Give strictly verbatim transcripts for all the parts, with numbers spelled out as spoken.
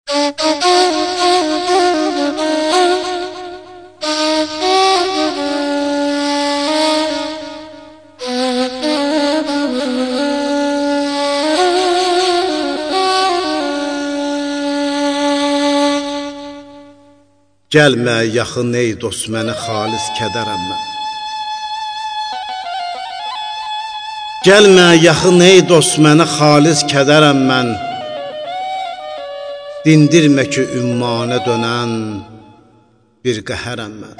Gəlmə yaxın ey dost, mənə xalis kədərəm mən. Gəlmə yaxın ey dost, mənə xalis kədərəm mən. Dindirmə ki, ümmanə dönən bir qəhərəm mən.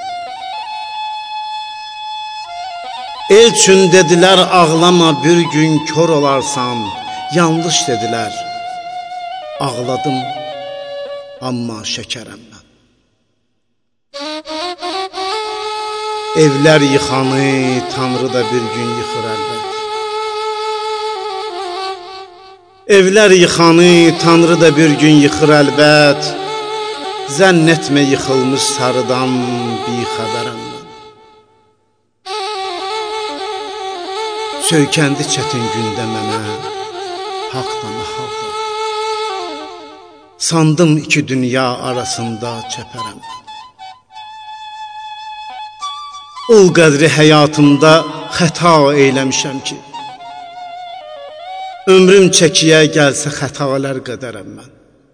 El üçün dedilər, ağlama bir gün kör olarsan. Yanlış dedilər, ağladım, amma şəkərəm mən. Evlər yıxanı, Tanrı da bir gün yıxır əlbət. Evlər yıxanı, Tanrı da bir gün yıxır əlbət. Zənn etmə yıxılmış sarıdan bir xəbərəm mən. Söykəndi çətin gündə mənə, haqla məhaqla. Sandım iki dünya arasında çəpərəm mən. Ol qədri həyatımda xəta eyləmişəm ki, ömrüm çəkiyə gəlsə xətalar qədərəm mən.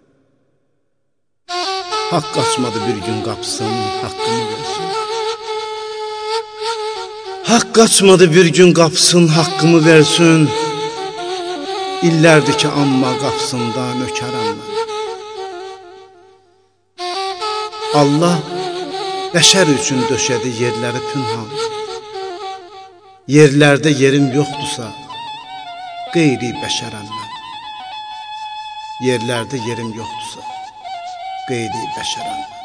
Haqq açmadı bir gün qapısın, haqqımı versin. Haqq açmadı bir gün qapısın, haqqımı versin. İllərdir ki, amma qapısında nökərəm mən. Allah bəşər üçün döşədi yerləri pünhan. Yerlərdə yerim yoxdursa, qeyri bəşərəm mən. Yerlərdə yerim yoxdursa, qeyri bəşərəm mən.